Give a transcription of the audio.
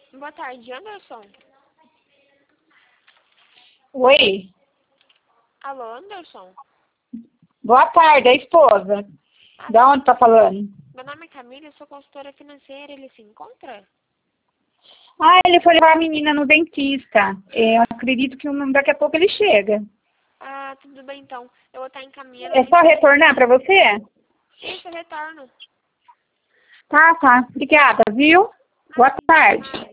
Boa tarde, Anderson. Oi. Alô, Anderson? Boa tarde, a esposa. Da onde tá falando? Meu nome é Camila, eu sou consultora financeira. Ele se encontra? Ah, ele foi levar a menina no dentista. Eu acredito que daqui a pouco ele chega. Ah, tudo bem então. Eu vou estar encaminhando. É só retornar pra você? Isso, eu retorno. Tá. Obrigada, viu? Boa tarde.